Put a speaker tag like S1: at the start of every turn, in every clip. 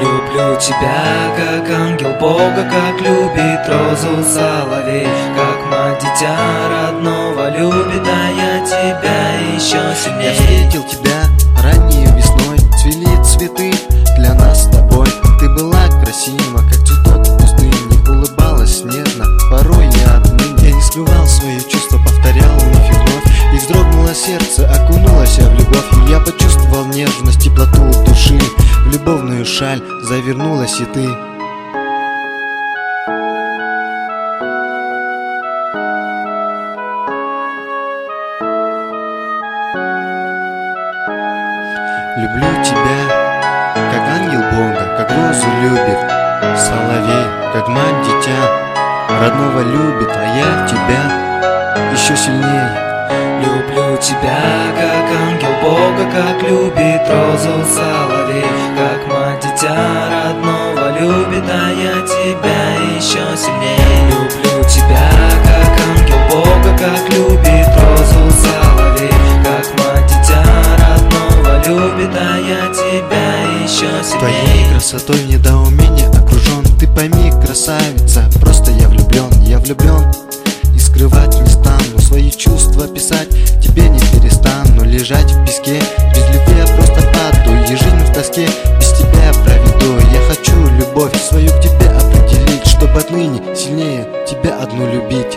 S1: Люблю тебя, как ангел Бога, как любит розу соловей, как мать дитя родного любит, а я тебя еще сильнее.
S2: Я встретил тебя ранней весной, цвели цветы для нас с тобой. Ты была красива, как цветок в пустыне, улыбалась нежно, порой не отныне. Я не скрывал свои чувства, повторял вновь и вновь, и вздрогнуло сердце, окунулось в любовь. И я почувствовал нежность, теплоту души, в любовную шаль завернулась и ты. Люблю тебя, как ангел Бога, как розу любит соловей, как мать дитя родного любит, а я тебя еще сильнее.
S1: Люблю тебя, как ангел Бога, как любит розу соловей, как мать дитя родного любит, а я тебя еще сильнее. Люблю тебя, как ангел Бога, как любит розу соловей, как мать дитя родного любит, а я тебя еще сильнее.
S2: Твоей красотой в недоумении окружен, ты пойми, красавица, просто я влюблен, и скрывать не стану, свои чувства писать тебе не перестану. Лежать в песке, без любви я просто паду, и жизнь в тоске без тебя я проведу. Я хочу любовь свою к тебе определить, чтоб отныне сильнее тебя одну любить.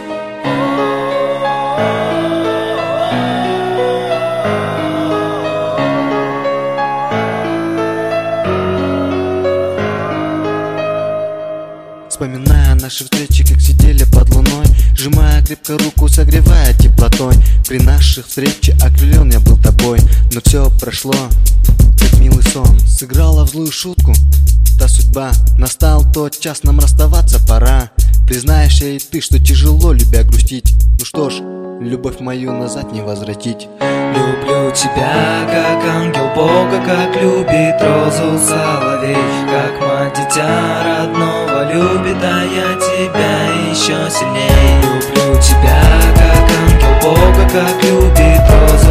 S2: Вспоминая наши встречи, как сидели под луной, сжимая крепко руку, согревая теплотой. При наших встрече окрылен я был тобой, но все прошло, как милый сон. Сыграла в злую шутку та судьба, настал тот час, нам расставаться пора. Признаешься и ты, что тяжело любя грустить, ну что ж, любовь мою назад не возвратить.
S1: Люблю тебя, как ангел Бога, как любит розу соловей, как мать дитя родного любит, а я тебя еще сильнее. Люблю тебя, как ангел Бога, как любит розу